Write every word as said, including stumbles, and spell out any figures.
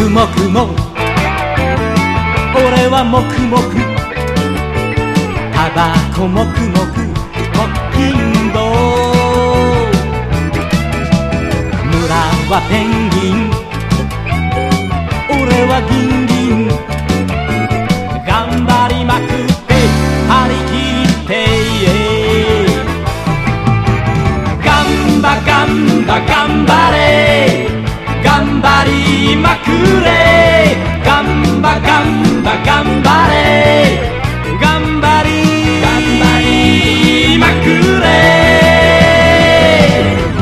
くもくも俺はもくもくタバコもくもくも金土村はペンギン俺はギンギン頑張りまくって張り切ってガンバガンバ頑張れ頑張りまくれガンバガンバ頑張れ